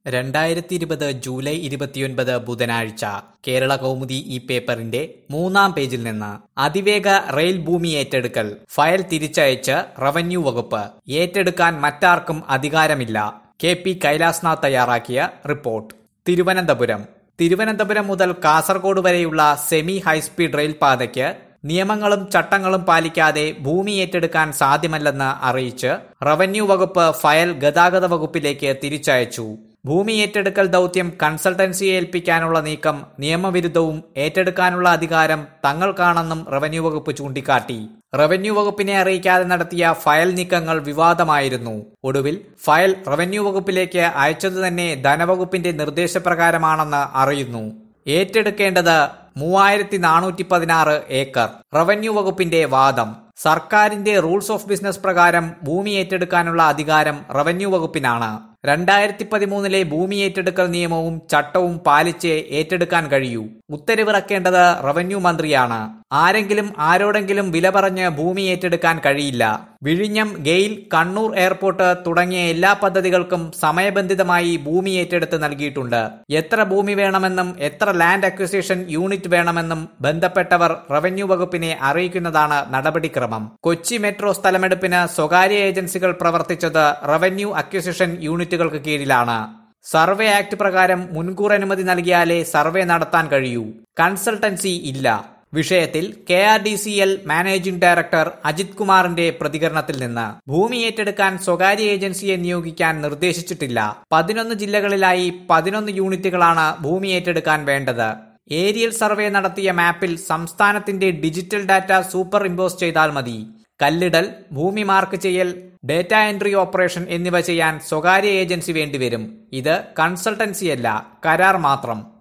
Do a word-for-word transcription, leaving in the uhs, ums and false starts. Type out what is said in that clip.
രണ്ടായിരത്തി ഇരുപത് ജൂലൈ ഇരുപത്തിയൊൻപത് ബുധനാഴ്ച കേരള കൗമുദി ഈ പേപ്പറിന്റെ മൂന്നാം പേജിൽ നിന്ന് അതിവേഗ റെയിൽ ഭൂമി ഏറ്റെടുക്കൽ ഫയൽ തിരിച്ചയച്ച് റവന്യൂ വകുപ്പ്. ഏറ്റെടുക്കാൻ മറ്റാർക്കും അധികാരമില്ല. കെ പി കൈലാസ്നാഥ് തയ്യാറാക്കിയ റിപ്പോർട്ട്. തിരുവനന്തപുരം തിരുവനന്തപുരം മുതൽ കാസർഗോഡ് വരെയുള്ള സെമി ഹൈസ്പീഡ് റെയിൽ പാതയ്ക്ക് നിയമങ്ങളും ചട്ടങ്ങളും പാലിക്കാതെ ഭൂമി ഏറ്റെടുക്കാൻ സാധ്യമല്ലെന്ന് അറിയിച്ച് റവന്യൂ വകുപ്പ് ഫയൽ ഗതാഗത വകുപ്പിലേക്ക് തിരിച്ചയച്ചു. ഭൂമി ഏറ്റെടുക്കൽ ദൌത്യം കൺസൾട്ടൻസിയെ ഏൽപ്പിക്കാനുള്ള നീക്കം നിയമവിരുദ്ധവും ഏറ്റെടുക്കാനുള്ള അധികാരം തങ്ങൾക്കാണെന്നും റവന്യൂ വകുപ്പ് ചൂണ്ടിക്കാട്ടി. റവന്യൂ വകുപ്പിനെ അറിയിക്കാതെ നടത്തിയ ഫയൽ നീക്കങ്ങൾ വിവാദമായിരുന്നു. ഒടുവിൽ ഫയൽ റവന്യൂ വകുപ്പിലേക്ക് അയച്ചതു തന്നെ ധനവകുപ്പിന്റെ നിർദ്ദേശപ്രകാരമാണെന്ന് അറിയുന്നു. ഏറ്റെടുക്കേണ്ടത് മൂവായിരത്തി നാനൂറ്റി പതിനാറ് ഏക്കർ. റവന്യൂ വകുപ്പിന്റെ വാദം: സർക്കാരിന്റെ റൂൾസ് ഓഫ് ബിസിനസ് പ്രകാരം ഭൂമി ഏറ്റെടുക്കാനുള്ള അധികാരം റവന്യൂ വകുപ്പിനാണ്. രണ്ടായിരത്തി പതിമൂന്നിലെ ഭൂമി ഏറ്റെടുക്കൽ നിയമവും ചട്ടവും പാലിച്ച് ഏറ്റെടുക്കാൻ കഴിയൂ. ഉത്തരവിറക്കേണ്ടത് റവന്യൂ മന്ത്രിയാണ്. ആരെങ്കിലും ആരോടെങ്കിലും വില പറഞ്ഞ് ഭൂമി ഏറ്റെടുക്കാൻ കഴിയില്ല. വിഴിഞ്ഞം, ഗെയിൽ, കണ്ണൂർ എയർപോർട്ട് തുടങ്ങിയ എല്ലാ പദ്ധതികൾക്കും സമയബന്ധിതമായി ഭൂമി ഏറ്റെടുത്ത് നൽകിയിട്ടുണ്ട്. എത്ര ഭൂമി വേണമെന്നും എത്ര ലാൻഡ് അക്വിസിഷൻ യൂണിറ്റ് വേണമെന്നും ബന്ധപ്പെട്ടവർ റവന്യൂ വകുപ്പിനെ അറിയിക്കുന്നതാണ് നടപടിക്രമം. കൊച്ചി മെട്രോ സ്ഥലമെടുപ്പിന് സ്വകാര്യ ഏജൻസികൾ പ്രവർത്തിച്ചത് റവന്യൂ അക്വിസിഷൻ യൂണിറ്റുകൾക്ക് കീഴിലാണ്. സർവേ ആക്ട് പ്രകാരം മുൻകൂർ അനുമതി നൽകിയാലേ സർവേ നടത്താൻ കഴിയൂ. കൺസൾട്ടൻസി ഇല്ല. വിഷയത്തിൽ K R D C L managing director Ajith കുമാറിന്റെ പ്രതികരണത്തിൽ നിന്ന്: ഭൂമി ഏറ്റെടുക്കാൻ സ്വകാര്യ ഏജൻസിയെ നിയോഗിക്കാൻ നിർദ്ദേശിച്ചിട്ടില്ല. പതിനൊന്ന് ജില്ലകളിലായി പതിനൊന്ന് യൂണിറ്റുകളാണ് ഭൂമി ഏറ്റെടുക്കാൻ വേണ്ടത്. ഏരിയൽ സർവേ നടത്തിയ മാപ്പിൽ സംസ്ഥാനത്തിന്റെ ഡിജിറ്റൽ ഡാറ്റ സൂപ്പർ ഇമ്പോസ് ചെയ്താൽ മതി. കല്ലിടൽ, ഭൂമി മാർക്ക് ചെയ്യൽ, ഡേറ്റ എൻട്രി ഓപ്പറേഷൻ എന്നിവ ചെയ്യാൻ സ്വകാര്യ ഏജൻസി വേണ്ടിവരും. ഇത് കൺസൾട്ടൻസിയല്ല, കരാർ മാത്രം.